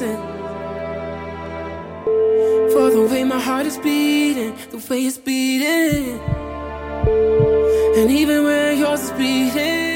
reason for the way my heart is beating, the way it's beating, and even when yours is beating.